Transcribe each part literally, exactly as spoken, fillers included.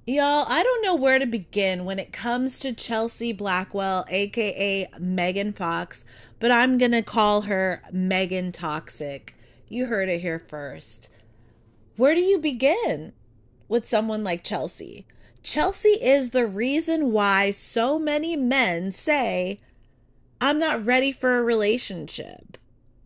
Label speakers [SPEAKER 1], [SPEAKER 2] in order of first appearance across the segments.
[SPEAKER 1] Y'all, I don't know where to begin when it comes to Chelsea Blackwell, aka Megan Fox, but I'm gonna call her Megan Toxic. You heard it here first. Where do you begin with someone like Chelsea? Chelsea is the reason why so many men say, I'm not ready for a relationship.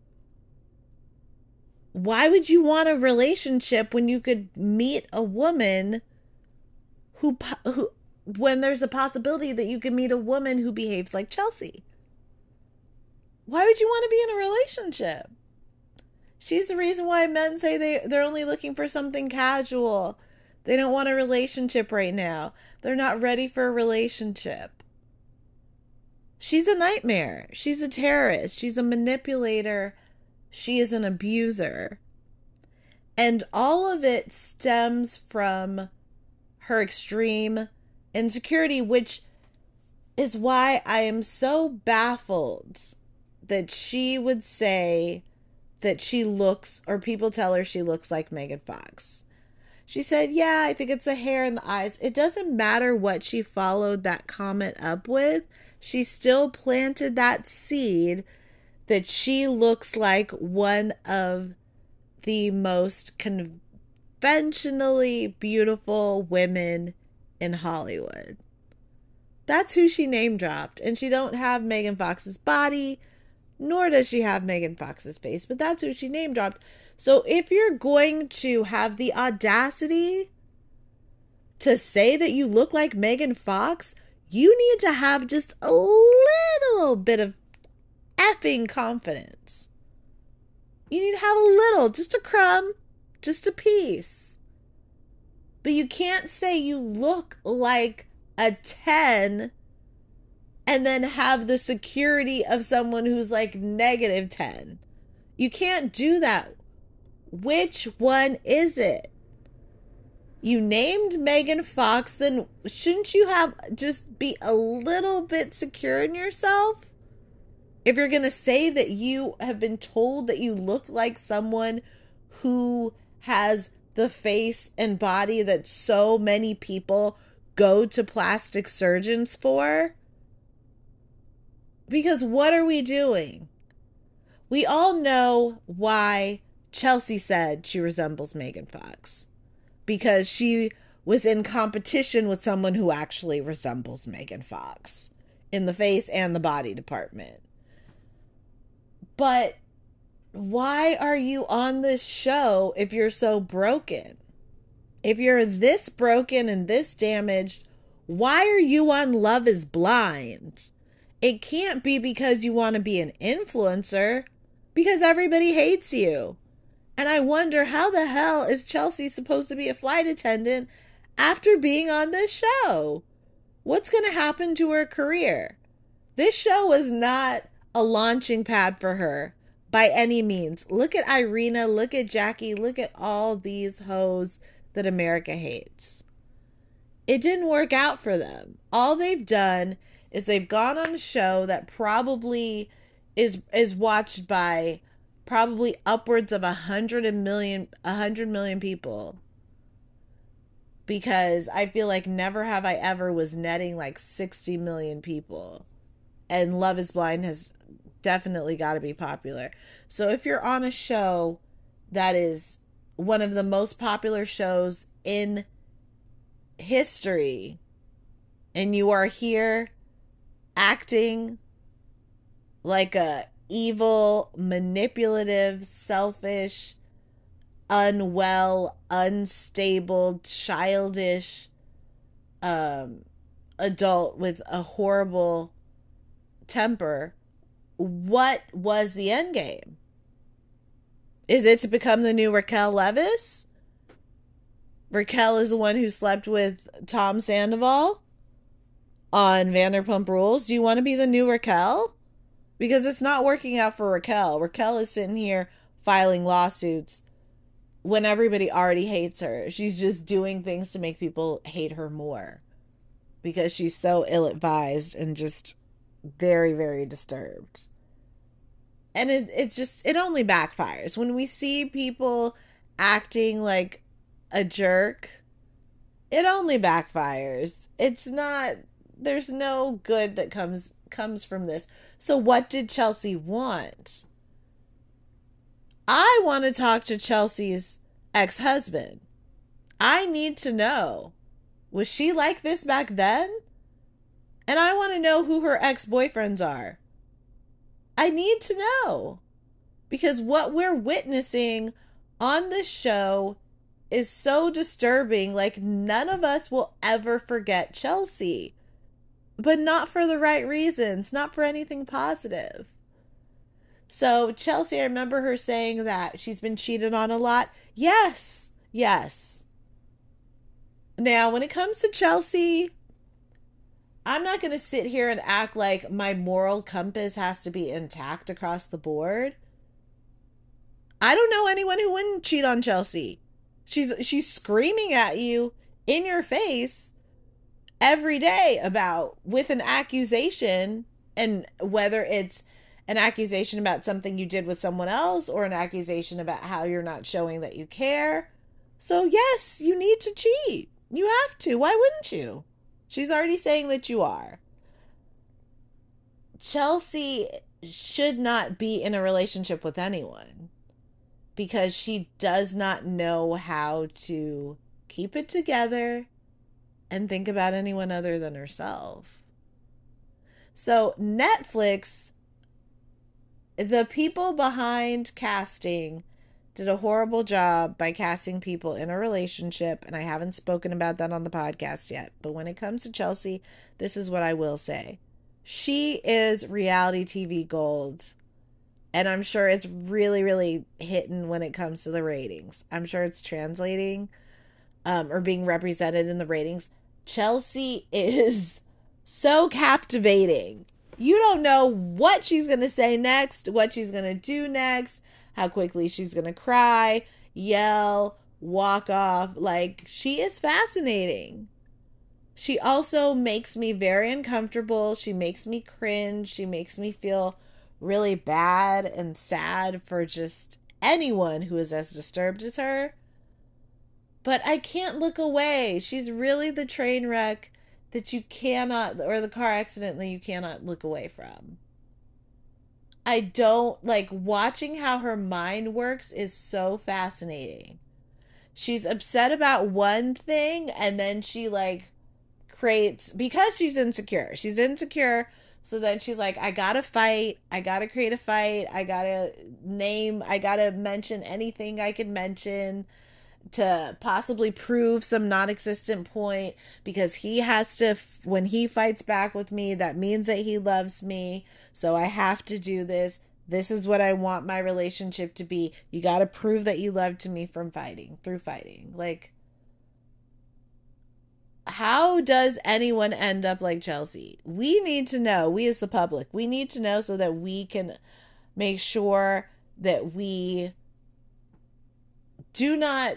[SPEAKER 1] Why would you want a relationship when you could meet a woman who who when there's a possibility that you can meet a woman who behaves like Chelsea? Why would you want to be in a relationship? She's the reason why men say they they're only looking for something casual. They don't want a relationship right now. They're not ready for a relationship. She's a nightmare. She's a terrorist. She's a manipulator. She is an abuser. And all of it stems from her extreme insecurity, which is why I am so baffled that she would say that she looks, or people tell her she looks like Megan Fox. She said, yeah, I think it's the hair and the eyes. It doesn't matter what she followed that comment up with. She still planted that seed that she looks like one of the most conventionally beautiful women in Hollywood. That's who she name dropped. And she don't have Megan Fox's body, nor does she have Megan Fox's face, but that's who she name dropped. So if you're going to have the audacity to say that you look like Megan Fox, you need to have just a little bit of effing confidence. You need to have a little, just a crumb, just a piece. But you can't say you look like a ten and then have the security of someone who's like negative ten. You can't do that. Which one is it? You named Megan Fox, then shouldn't you have just be a little bit secure in yourself? If you're going to say that you have been told that you look like someone who has the face and body that so many people go to plastic surgeons for, because what are we doing? We all know why Chelsea said she resembles Megan Fox. Because she was in competition with someone who actually resembles Megan Fox in the face and the body department. But why are you on this show if you're so broken? If you're this broken and this damaged, why are you on Love is Blind? It can't be because you want to be an influencer, because everybody hates you. And I wonder, how the hell is Chelsea supposed to be a flight attendant after being on this show? What's going to happen to her career? This show was not a launching pad for her by any means. Look at Irina, look at Jackie, look at all these hoes that America hates. It didn't work out for them. All they've done is they've gone on a show that probably is is watched by probably upwards of a hundred million, a hundred million people. Because I feel like Never Have I Ever was netting like sixty million people. And Love is Blind has definitely got to be popular. So if you're on a show that is one of the most popular shows in history, and you are here acting like a evil, manipulative, selfish, unwell, unstable, childish um, adult with a horrible temper, what was the end game? Is it to become the new Raquel Leviss? Raquel is the one who slept with Tom Sandoval on Vanderpump Rules. Do you want to be the new Raquel? Because it's not working out for Raquel. Raquel is sitting here filing lawsuits when everybody already hates her. She's just doing things to make people hate her more because she's so ill-advised and just very, very disturbed. And it, it just, it only backfires. When we see people acting like a jerk, It only backfires. It's not, there's no good that comes comes from this. So what did Chelsea want? I want to talk to Chelsea's ex-husband. I need to know. Was she like this back then? And I want to know who her ex-boyfriends are. I need to know. Because what we're witnessing on this show is so disturbing. Like, none of us will ever forget Chelsea. But not for the right reasons. Not for anything positive. So, Chelsea, I remember her saying that she's been cheated on a lot. Yes. Yes. Now, when it comes to Chelsea, I'm not going to sit here and act like my moral compass has to be intact across the board. I don't know anyone who wouldn't cheat on Chelsea. She's she's screaming at you in your face every day about with an accusation, and whether it's an accusation about something you did with someone else or an accusation about how you're not showing that you care. So yes, you need to cheat. You have to. Why wouldn't you? She's already saying that you are. Chelsea should not be in a relationship with anyone because she does not know how to keep it together and think about anyone other than herself. So Netflix, the people behind casting, did a horrible job by casting people in a relationship, and I haven't spoken about that on the podcast yet. But when it comes to Chelsea, this is what I will say. She is reality T V gold, and I'm sure it's really, really hitting when it comes to the ratings. I'm sure it's translating um, or being represented in the ratings. Chelsea is so captivating. You don't know what she's going to say next, what she's going to do next, how quickly she's going to cry, yell, walk off. Like, she is fascinating. She also makes me very uncomfortable. She makes me cringe. She makes me feel really bad and sad for just anyone who is as disturbed as her. But I can't look away. She's really the train wreck that you cannot, or the car accident that you cannot look away from. I don't, like, watching how her mind works is so fascinating. She's upset about one thing, and then she, like, creates, because she's insecure. She's insecure, so then she's like, I gotta fight. I gotta create a fight. I gotta name, I gotta mention anything I can mention to possibly prove some non-existent point, because he has to, when he fights back with me, that means that he loves me, so I have to do this. This is what I want my relationship to be. You got to prove that you love to me from fighting, through fighting. Like, how does anyone end up like Chelsea? We need to know, we as the public, we need to know so that we can make sure that we do not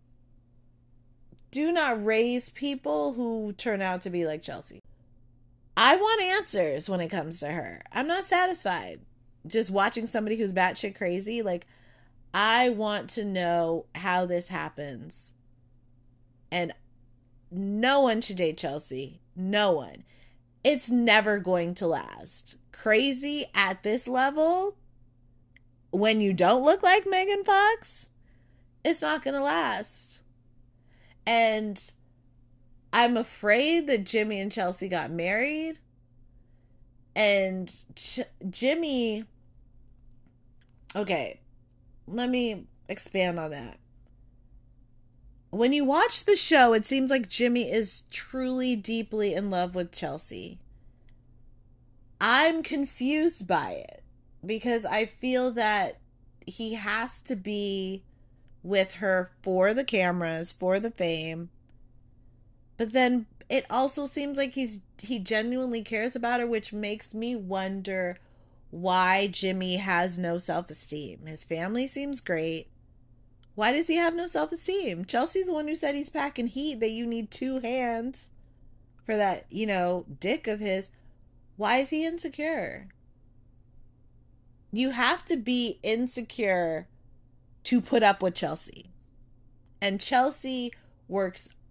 [SPEAKER 1] do not raise people who turn out to be like Chelsea. I want answers when it comes to her. I'm not satisfied just watching somebody who's batshit crazy. Like, I want to know how this happens. And no one should date Chelsea. No one. It's never going to last. Crazy at this level, when you don't look like Megan Fox, it's not going to last. And I'm afraid that Jimmy and Chelsea got married. And Ch- Jimmy... Okay, let me expand on that. When you watch the show, it seems like Jimmy is truly deeply in love with Chelsea. I'm confused by it because I feel that he has to be with her for the cameras, for the fame. But then it also seems like he's he genuinely cares about her, which makes me wonder why Jimmy has no self-esteem. His family seems great. Why does he have no self-esteem? Chelsea's the one who said he's packing heat, that you need two hands for that, you know, dick of his. Why is he insecure? You have to be insecure to put up with Chelsea. And Chelsea works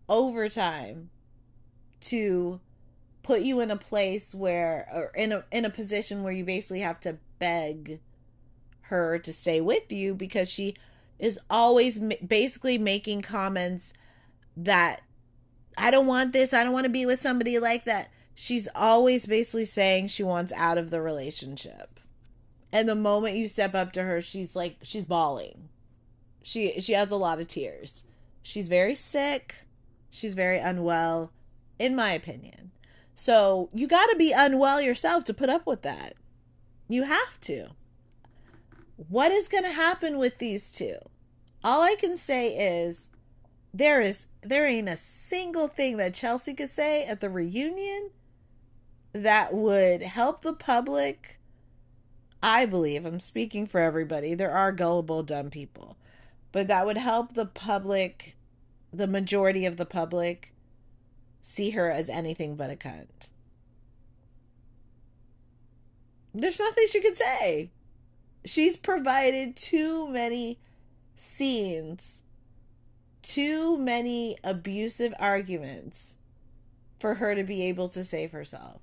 [SPEAKER 1] overtime to put you in a place where, or in a in a position where you basically have to beg her to stay with you, because she is always basically making comments that I don't want this, I don't want to be with somebody like that. She's always basically saying she wants out of the relationship. And the moment you step up to her, she's like, she's bawling. She she has a lot of tears. She's very sick. She's very unwell, in my opinion. So you got to be unwell yourself to put up with that. You have to. What is going to happen with these two? All I can say is there is there ain't a single thing that Chelsea could say at the reunion that would help the public. I believe, I'm speaking for everybody, there are gullible, dumb people, but that would help the public, the majority of the public, see her as anything but a cunt. There's nothing she could say. She's provided too many scenes, too many abusive arguments for her to be able to save herself.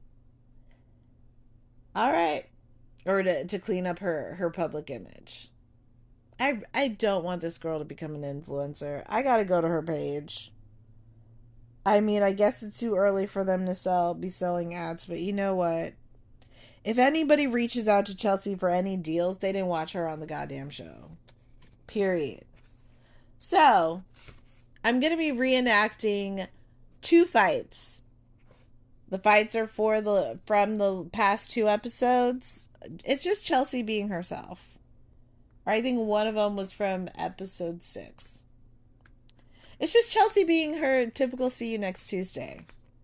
[SPEAKER 1] All right. Or to, to clean up her, her public image. I, I don't want this girl to become an influencer. I gotta go to her page. I mean, I guess it's too early for them to sell, be selling ads, but you know what? If anybody reaches out to Chelsea for any deals, they didn't watch her on the goddamn show. Period. So, I'm going to be reenacting two fights. The fights are for the from the past two episodes. It's just Chelsea being herself. I think one of them was from episode six. It's just Chelsea being her typical see you next Tuesday.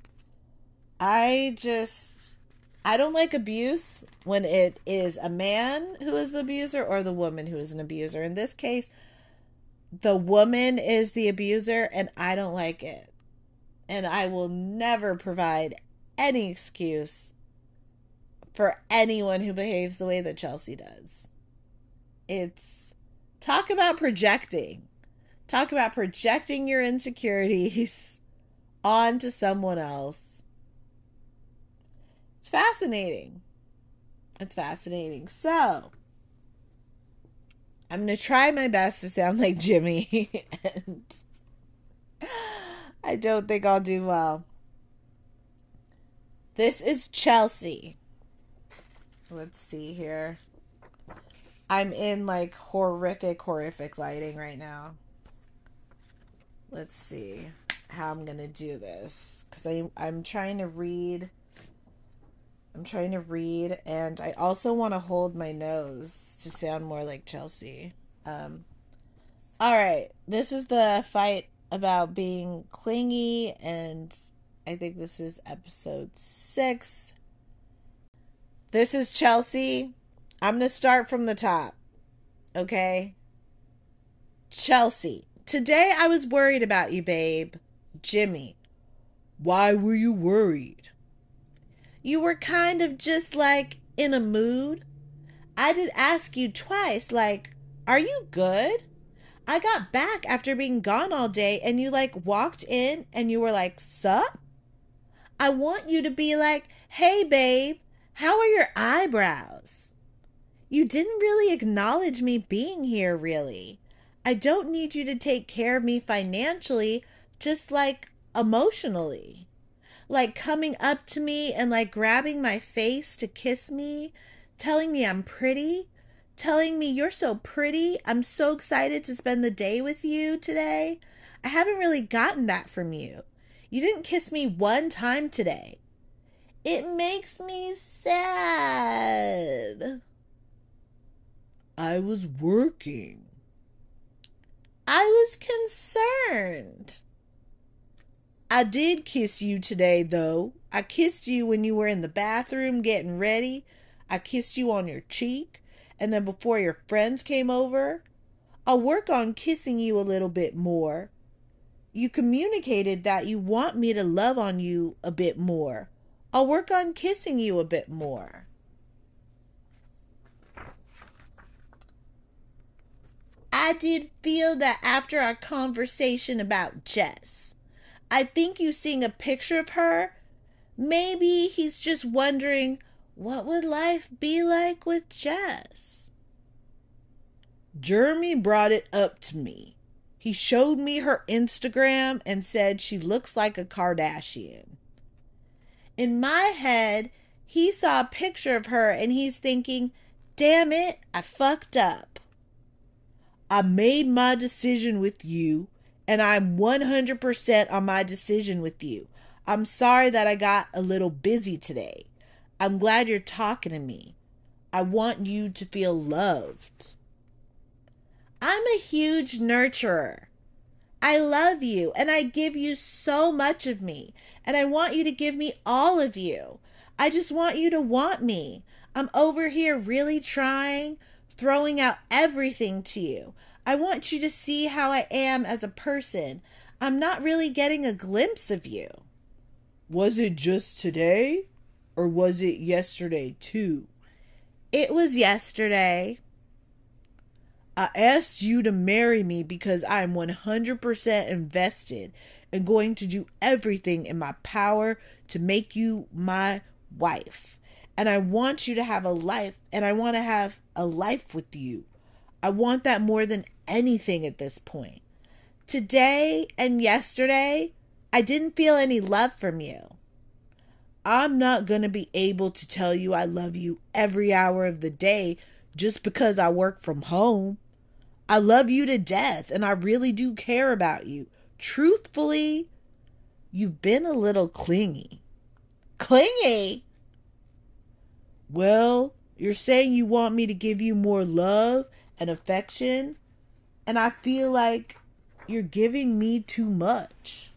[SPEAKER 1] I just, I don't like abuse when it is a man who is the abuser or the woman who is an abuser. In this case, the woman is the abuser, and I don't like it. And I will never provide any excuse for anyone who behaves the way that Chelsea does. It's, talk about projecting. Talk about projecting your insecurities onto someone else. It's fascinating. It's fascinating. So, I'm going to try my best to sound like Jimmy. And I don't think I'll do well. This is Chelsea. Let's see here. I'm in like horrific, horrific lighting right now. Let's see how I'm going to do this. Because I'm trying to read. I'm trying to read. And I also want to hold my nose to sound more like Chelsea. Um, Alright. This is the fight about being clingy. And I think this is episode six. This is Chelsea. I'm going to start from the top. Okay? Chelsea. Today I was worried about you, babe. Jimmy. Why were you worried? You were kind of just like in a mood. I did ask you twice, like, are you good? I got back after being gone all day and you like walked in and you were like, sup? I want you to be like, hey babe, how are your eyebrows? You didn't really acknowledge me being here, really. I don't need you to take care of me financially, just like emotionally. Like coming up to me and like grabbing my face to kiss me, telling me I'm pretty, telling me you're so pretty, I'm so excited to spend the day with you today. I haven't really gotten that from you. You didn't kiss me one time today. It makes me sad. I was working. I was concerned. I did kiss you today, though. I kissed you when you were in the bathroom getting ready. I kissed you on your cheek. And then before your friends came over, I'll work on kissing you a little bit more. You communicated that you want me to love on you a bit more. I'll work on kissing you a bit more. I did feel that after our conversation about Jess, I think you seeing a picture of her, maybe he's just wondering, what would life be like with Jess? Jeremy brought it up to me. He showed me her Instagram and said she looks like a Kardashian. In my head, he saw a picture of her and he's thinking, damn it, I fucked up. I made my decision with you, and I'm one hundred percent on my decision with you. I'm sorry that I got a little busy today. I'm glad you're talking to me. I want you to feel loved. I'm a huge nurturer. I love you, and I give you so much of me, and I want you to give me all of you. I just want you to want me. I'm over here really trying, throwing out everything to you. I want you to see how I am as a person. I'm not really getting a glimpse of you. Was it just today? Or was it yesterday too? It was yesterday. I asked you to marry me because I'm one hundred percent invested and going to do everything in my power to make you my wife. And I want you to have a life, and I want to have a life with you. I want that more than anything at this point. Today and yesterday, I didn't feel any love from you. I'm not going to be able to tell you I love you every hour of the day just because I work from home. I love you to death, and I really do care about you. Truthfully, you've been a little clingy. Clingy? Well, you're saying you want me to give you more love and affection, and I feel like you're giving me too much.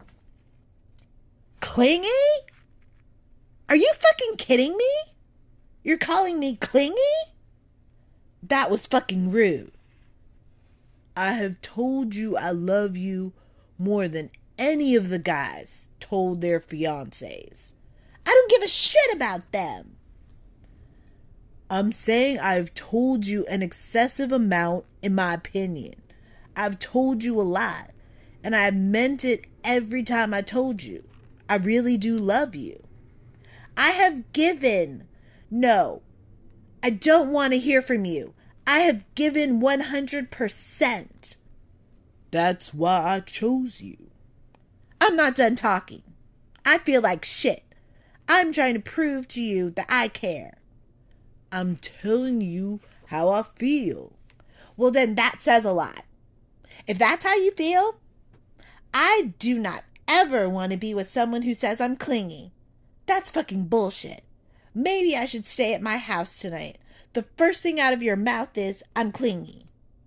[SPEAKER 1] Clingy? Are you fucking kidding me? You're calling me clingy? That was fucking rude. I have told you I love you more than any of the guys told their fiancés. I don't give a shit about them. I'm saying I've told you an excessive amount, in my opinion. I've told you a lot, and I meant it every time I told you. I really do love you. I have given. No, I don't want to hear from you. I have given one hundred percent. That's why I chose you. I'm not done talking. I feel like shit. I'm trying to prove to you that I care. I'm telling you how I feel. Well, then that says a lot. If that's how you feel, I do not ever want to be with someone who says I'm clingy. That's fucking bullshit. Maybe I should stay at my house tonight. The first thing out of your mouth is, I'm clingy.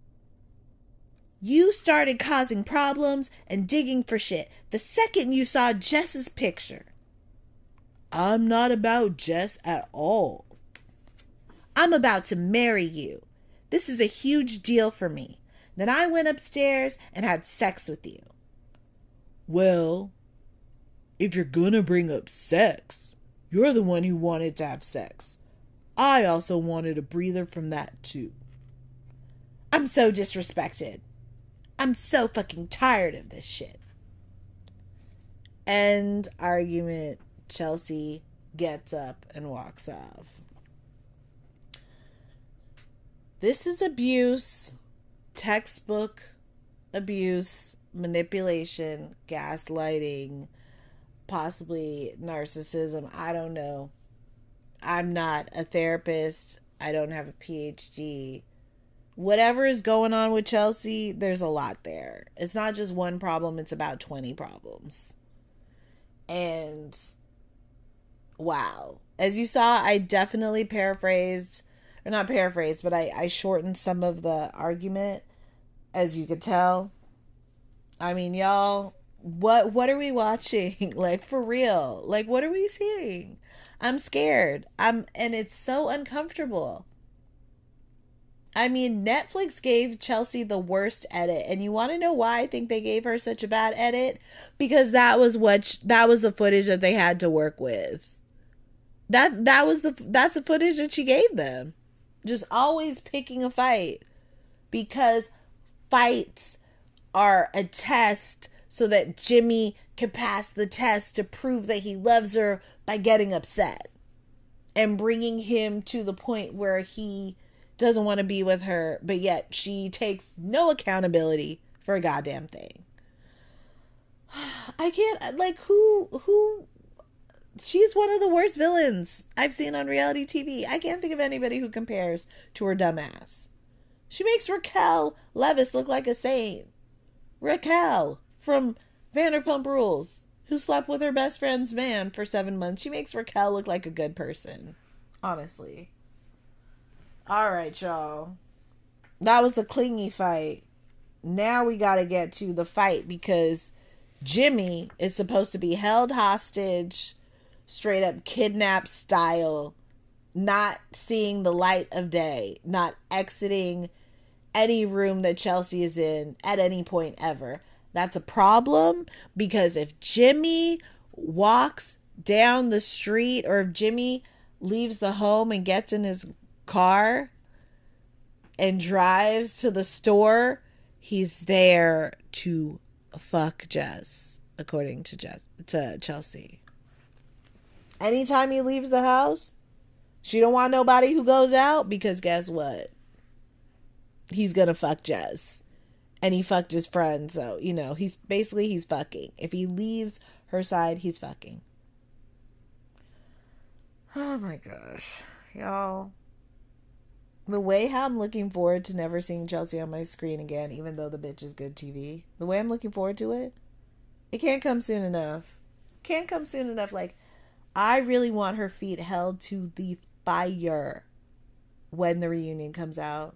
[SPEAKER 1] You started causing problems and digging for shit the second you saw Jess's picture. I'm not about Jess at all. I'm about to marry you. This is a huge deal for me. Then I went upstairs and had sex with you. Well, if you're gonna bring up sex, you're the one who wanted to have sex. I also wanted a breather from that too. I'm so disrespected. I'm so fucking tired of this shit. End argument. Chelsea gets up and walks off. This is abuse. Textbook abuse, manipulation, gaslighting, possibly narcissism. I don't know. I'm not a therapist. I don't have a P H D. Whatever is going on with Chelsea, there's a lot there. It's not just one problem, it's about twenty problems. And wow. As you saw, I definitely paraphrased, or not paraphrased, but I, I shortened some of the argument, as you could tell. I mean, y'all, what what are we watching? Like, for real. Like, what are we seeing? I'm scared. I'm, and it's so uncomfortable. I mean, Netflix gave Chelsea the worst edit, and you want to know why I think they gave her such a bad edit? Because that was what that was the footage that they had to work with. That that was the that's the footage that she gave them. Just always picking a fight, because fights are a test so that Jimmy can pass the test to prove that he loves her by getting upset and bringing him to the point where he doesn't want to be with her, but yet she takes no accountability for a goddamn thing. I can't, like, who, who, she's one of the worst villains I've seen on reality T V. I can't think of anybody who compares to her dumbass. She makes Raquel Leviss look like a saint. Raquel from Vanderpump Rules, who slept with her best friend's man for seven months. She makes Raquel look like a good person. Honestly. All right, y'all. That was the clingy fight. Now we got to get to the fight because Jimmy is supposed to be held hostage, straight up kidnap style, not seeing the light of day, not exiting any room that Chelsea is in at any point ever. That's a problem because if Jimmy walks down the street or if Jimmy leaves the home and gets in his car and drives to the store, he's there to fuck Jess, according to Jess, to Chelsea. Anytime he leaves the house, she don't want nobody who goes out because guess what? He's gonna fuck Jess. And he fucked his friend, so, you know, he's basically he's fucking. If he leaves her side, he's fucking. Oh my gosh. Y'all. The way how I'm looking forward to never seeing Chelsea on my screen again, even though the bitch is good T V. The way I'm looking forward to it, it can't come soon enough. Can't come soon enough. Like, I really want her feet held to the fire when the reunion comes out.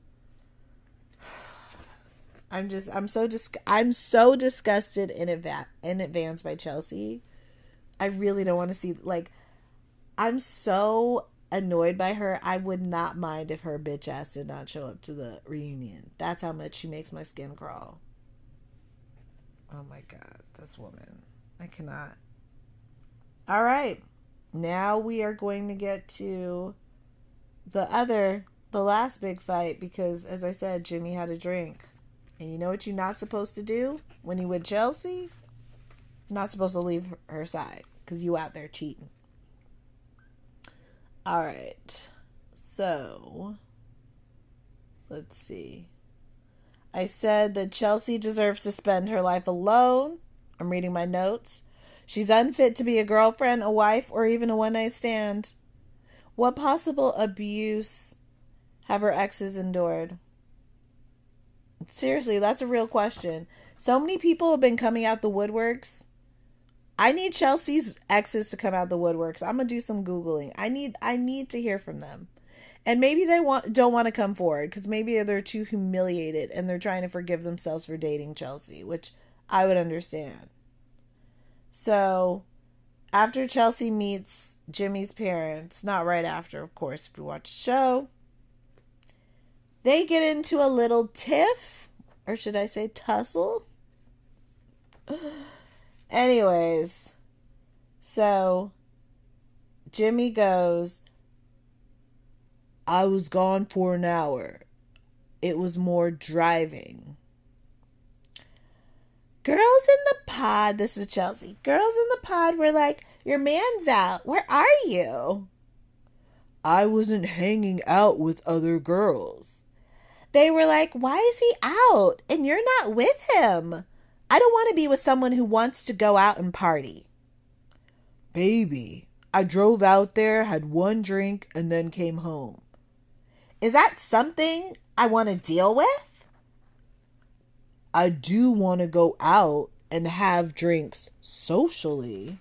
[SPEAKER 1] I'm just, I'm so dis- I'm so disgusted in adva- in advance by Chelsea. I really don't want to see, like, I'm so annoyed by her. I would not mind if her bitch ass did not show up to the reunion. That's how much she makes my skin crawl. Oh my God, this woman. I cannot. All right. Now we are going to get to the other, the last big fight because, as I said, Jimmy had a drink. And you know what you're not supposed to do when you with Chelsea? Not supposed to leave her side because you out there cheating. All right. So, let's see. I said that Chelsea deserves to spend her life alone. I'm reading my notes. She's unfit to be a girlfriend, a wife, or even a one-night stand. What possible abuse have her exes endured? Seriously, that's a real question. So many people have been coming out the woodworks. I need Chelsea's exes to come out the woodworks. I'm gonna do some Googling. I need I need to hear from them. And maybe they want don't want to come forward because maybe they're too humiliated and they're trying to forgive themselves for dating Chelsea, which I would understand. So, after Chelsea meets Jimmy's parents, not right after, of course, if you watch the show, they get into a little tiff, or should I say tussle? Anyways, so Jimmy goes, I was gone for an hour. It was more driving. Girls in the pod, this is Chelsea. Girls in the pod were like, your man's out. Where are you? I wasn't hanging out with other girls. They were like, why is he out and you're not with him? I don't want to be with someone who wants to go out and party. Baby, I drove out there, had one drink, and then came home. Is that something I want to deal with? I do want to go out and have drinks socially.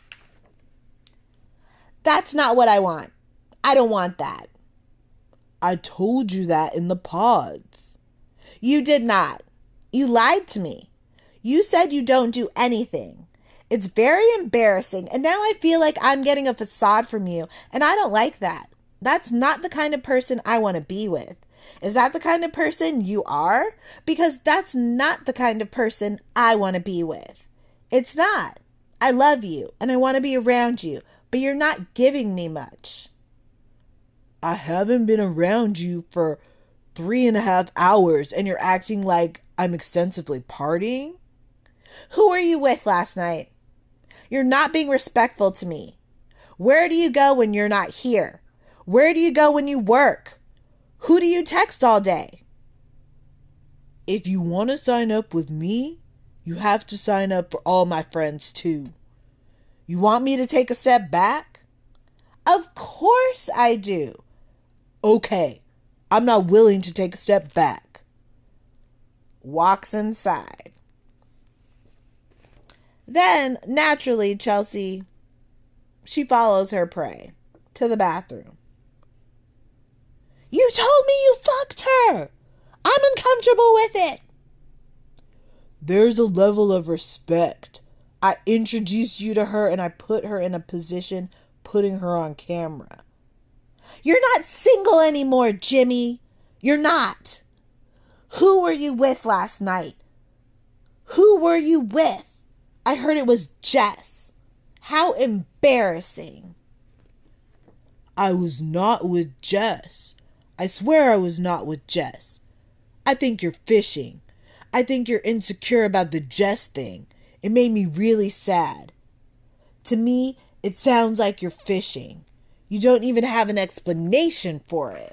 [SPEAKER 1] That's not what I want. I don't want that. I told you that in the pods. You did not. You lied to me. You said you don't do anything. It's very embarrassing, and now I feel like I'm getting a facade from you, and I don't like that. That's not the kind of person I want to be with. Is that the kind of person you are? Because that's not the kind of person I want to be with. It's not. I love you, and I want to be around you, but you're not giving me much. I haven't been around you for three and a half hours, and you're acting like I'm extensively partying? Who were you with last night? You're not being respectful to me. Where do you go when you're not here? Where do you go when you work? Who do you text all day? If you want to sign up with me, you have to sign up for all my friends too. You want me to take a step back? Of course I do. Okay, I'm not willing to take a step back. Walks inside. Then, naturally, Chelsea, she follows her prey to the bathroom. You told me you fucked her. I'm uncomfortable with it. There's a level of respect. I introduced you to her and I put her in a position, putting her on camera. You're not single anymore, Jimmy. You're not. Who were you with last night? Who were you with? I heard it was Jess. How embarrassing. I was not with Jess. I swear I was not with Jess. I think you're fishing. I think you're insecure about the Jess thing. It made me really sad. To me, it sounds like you're fishing. You don't even have an explanation for it.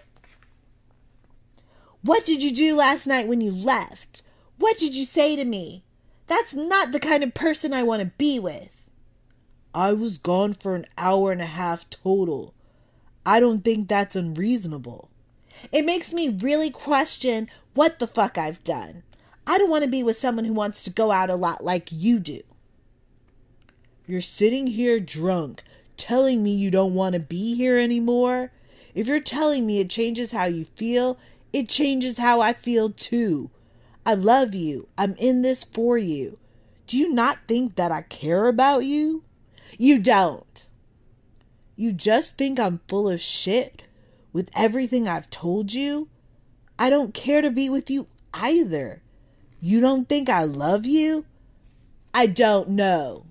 [SPEAKER 1] What did you do last night when you left? What did you say to me? That's not the kind of person I want to be with. I was gone for an hour and a half total. I don't think that's unreasonable. It makes me really question what the fuck I've done. I don't want to be with someone who wants to go out a lot like you do. You're sitting here drunk, telling me you don't want to be here anymore. If you're telling me it changes how you feel, it changes how I feel too. I love you. I'm in this for you. Do you not think that I care about you? You don't. You just think I'm full of shit with everything I've told you? I don't care to be with you either. You don't think I love you? I don't know.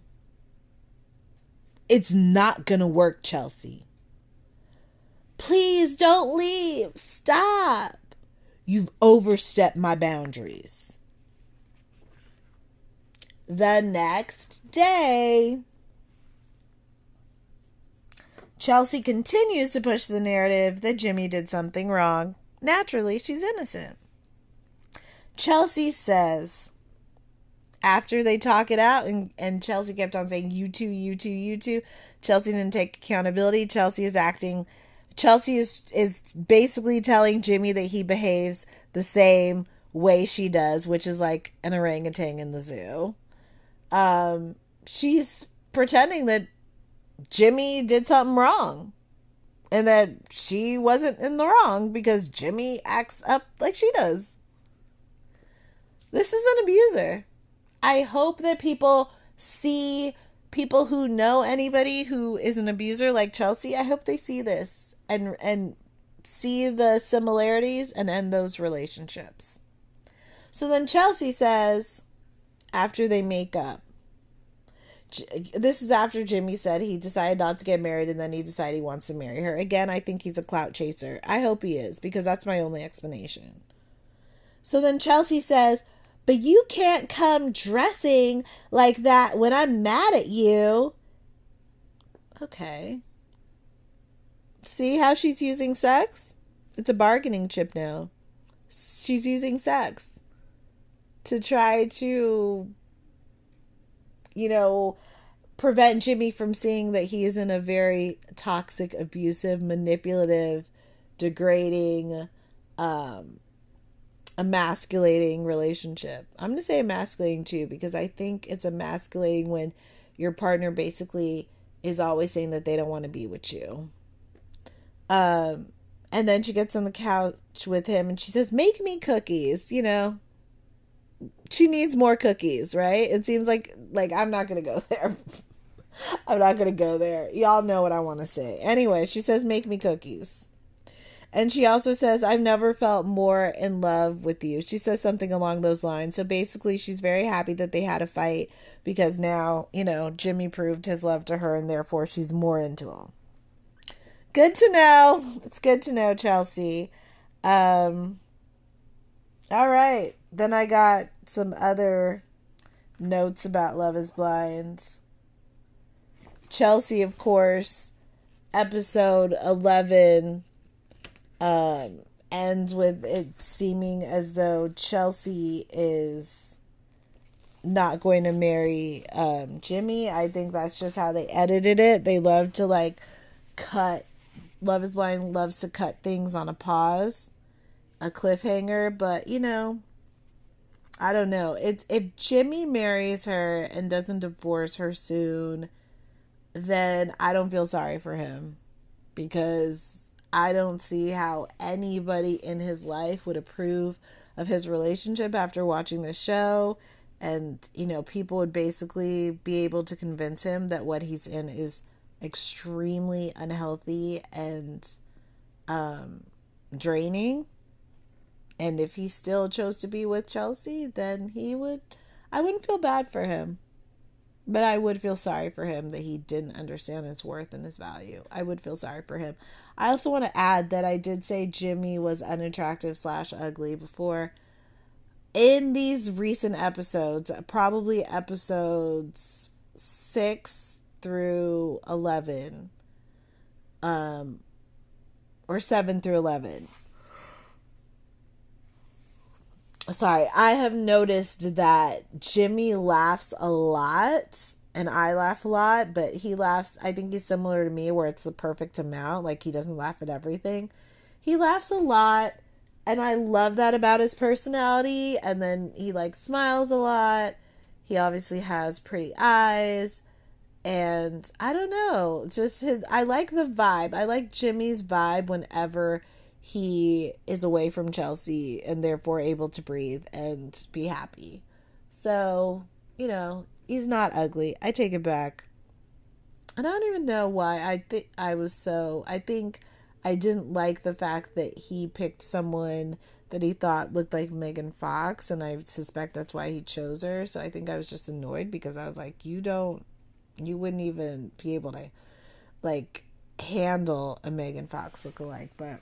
[SPEAKER 1] It's not gonna work, Chelsea. Please don't leave. Stop. You've overstepped my boundaries. The next day, Chelsea continues to push the narrative that Jimmy did something wrong. Naturally, she's innocent. Chelsea says, after they talk it out, and, and Chelsea kept on saying, you two, you two, you two, Chelsea didn't take accountability. Chelsea is acting, Chelsea is, is basically telling Jimmy that he behaves the same way she does, which is like an orangutan in the zoo. Um, she's pretending that Jimmy did something wrong and that she wasn't in the wrong because Jimmy acts up like she does. This is an abuser. I hope that people see, people who know anybody who is an abuser like Chelsea, I hope they see this and and see the similarities and end those relationships. So then Chelsea says, after they make up, this is after Jimmy said he decided not to get married and then he decided he wants to marry her. Again, I think he's a clout chaser. I hope he is, because that's my only explanation. So then Chelsea says, but you can't come dressing like that when I'm mad at you. Okay. See how she's using sex? It's a bargaining chip now. She's using sex to try to, you know, prevent Jimmy from seeing that he is in a very toxic, abusive, manipulative, degrading, um, emasculating relationship. I'm going to say emasculating too, because I think it's emasculating when your partner basically is always saying that they don't want to be with you. Um, and then she gets on the couch with him and she says, make me cookies, you know. She needs more cookies, right? It seems like, like, I'm not going to go there. I'm not going to go there. Y'all know what I want to say. Anyway, she says, make me cookies. And she also says, I've never felt more in love with you. She says something along those lines. So basically, she's very happy that they had a fight because now, you know, Jimmy proved his love to her and therefore she's more into him. Good to know. It's good to know, Chelsea. Um, all right. Then I got some other notes about Love is Blind. Chelsea, of course, episode eleven um, ends with it seeming as though Chelsea is not going to marry um, Jimmy. I think that's just how they edited it. They love to like cut, Love is Blind loves to cut things on a pause, a cliffhanger, but you know, I don't know. It's if Jimmy marries her and doesn't divorce her soon, then I don't feel sorry for him, because I don't see how anybody in his life would approve of his relationship after watching this show. And, you know, people would basically be able to convince him that what he's in is extremely unhealthy and um, draining. And if he still chose to be with Chelsea, then he would, I wouldn't feel bad for him. But I would feel sorry for him that he didn't understand his worth and his value. I would feel sorry for him. I also want to add that I did say Jimmy was unattractive slash ugly before. In these recent episodes, probably episodes six through eleven, um, or seven through eleven. Sorry, I have noticed that Jimmy laughs a lot and I laugh a lot, but he laughs, I think he's similar to me where it's the perfect amount. Like he doesn't laugh at everything. He laughs a lot and I love that about his personality. And then he like smiles a lot. He obviously has pretty eyes. And I don't know, just his, I like the vibe. I like Jimmy's vibe whenever he is away from Chelsea and therefore able to breathe and be happy. So, you know, he's not ugly. I take it back. And I don't even know why I think I was so, I think I didn't like the fact that he picked someone that he thought looked like Megan Fox, and I suspect that's why he chose her. So I think I was just annoyed because I was like, you don't, you wouldn't even be able to like handle a Megan Fox lookalike, but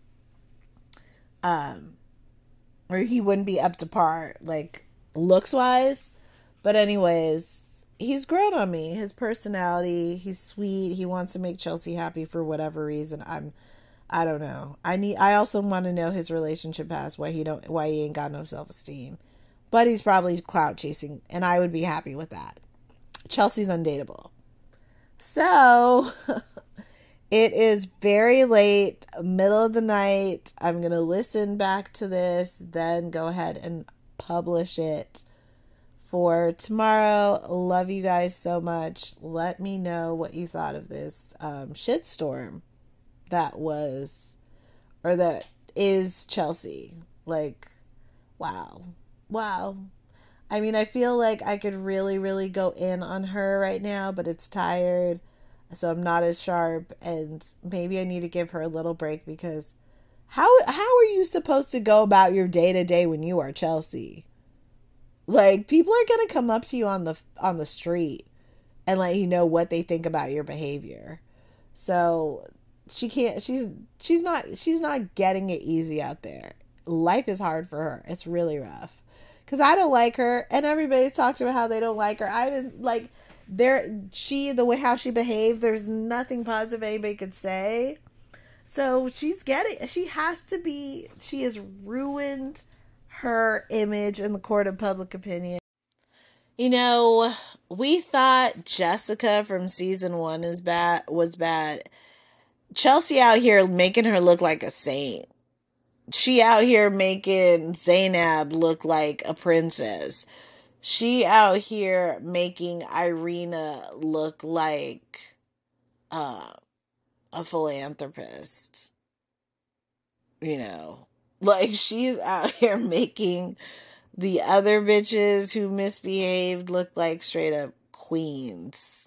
[SPEAKER 1] um or he wouldn't be up to par like looks wise. But anyways, he's grown on me. His personality, he's sweet. He wants to make Chelsea happy for whatever reason. I'm I don't know. I need I also want to know his relationship past, why he don't why he ain't got no self-esteem. But he's probably clout chasing and I would be happy with that. Chelsea's undateable. So it is very late, middle of the night. I'm going to listen back to this, then go ahead and publish it for tomorrow. Love you guys so much. Let me know what you thought of this um, shitstorm that was, or that is Chelsea. Like, wow. Wow. I mean, I feel like I could really, really go in on her right now, but it's tired. So I'm not as sharp, and maybe I need to give her a little break, because how how are you supposed to go about your day to day when you are Chelsea? Like, people are gonna come up to you on the on the street and let you know what they think about your behavior. So she can't. She's she's not she's not getting it easy out there. Life is hard for her. It's really rough. Cause I don't like her, and everybody's talked about how they don't like her. I didn't like. There, she, the way how she behaved, there's nothing positive anybody could say. So she's getting, she has to be, she has ruined her image in the court of public opinion. You know, we thought Jessica from season one is bad, was bad. Chelsea out here making her look like a saint. She out here making Zainab look like a princess. She out here making Irina look like uh, a philanthropist. You know, like she's out here making the other bitches who misbehaved look like straight up queens.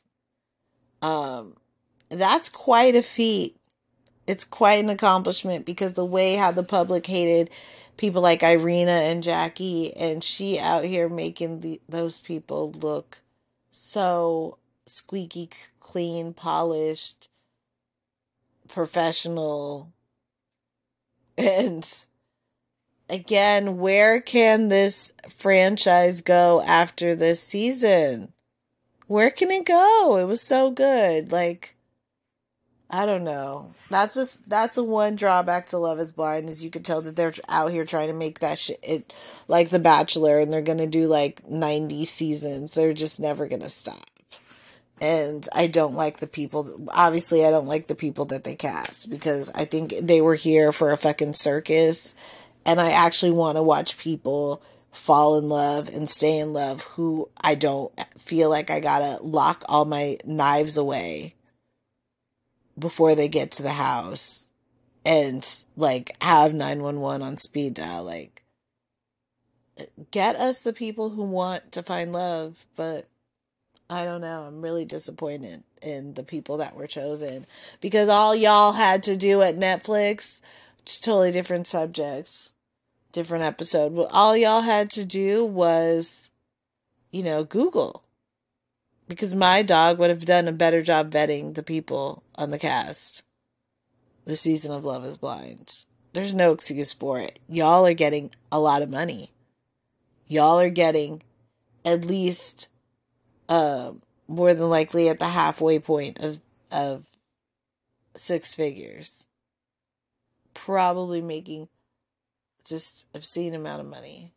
[SPEAKER 1] Um, that's quite a feat. It's quite an accomplishment, because the way how the public hated people like Irina and Jackie, and she out here making the, those people look so squeaky clean, polished, professional, and again, where can this franchise go after this season? Where can it go? It was so good. Like, I don't know. That's a that's a one drawback to Love Is Blind, is you could tell that they're out here trying to make that shit it, like The Bachelor, and they're gonna do like ninety seasons. They're just never gonna stop. And I don't like the people. Obviously, I don't like the people that they cast, because I think they were here for a fucking circus, and I actually want to watch people fall in love and stay in love who I don't feel like I gotta lock all my knives away before they get to the house and like have nine one one on speed dial. Like, get us the people who want to find love. But I don't know, I'm really disappointed in the people that were chosen, because all y'all had to do at Netflix, it's totally different subject, different episode, but all y'all had to do was, you know, Google. Because my dog would have done a better job vetting the people on the cast this season of Love Is Blind. There's no excuse for it. Y'all are getting a lot of money. Y'all are getting at least uh, more than likely at the halfway point of of six figures. Probably making just obscene amount of money.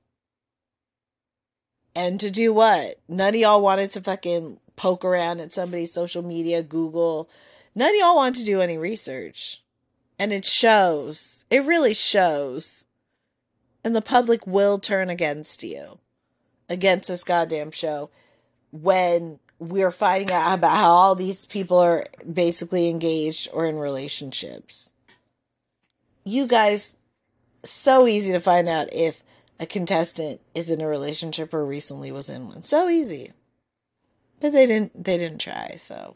[SPEAKER 1] And to do what? None of y'all wanted to fucking poke around at somebody's social media, Google. None of y'all want to do any research. And it shows. It really shows. And the public will turn against you. Against this goddamn show. When we're finding out about how all these people are basically engaged or in relationships. You guys, so easy to find out if a contestant is in a relationship or recently was in one. So easy. But they didn't they didn't try, so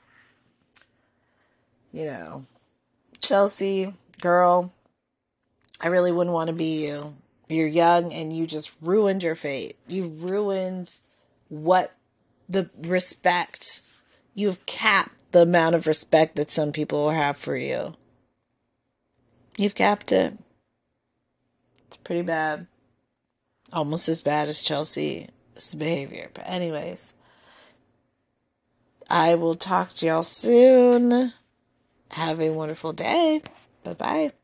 [SPEAKER 1] you know. Chelsea, girl, I really wouldn't want to be you. You're young and you just ruined your fate. You ruined what the respect. You've capped the amount of respect that some people will have for you. You've capped it. It's pretty bad. Almost as bad as Chelsea's behavior. But anyways, I will talk to y'all soon. Have a wonderful day. Bye-bye.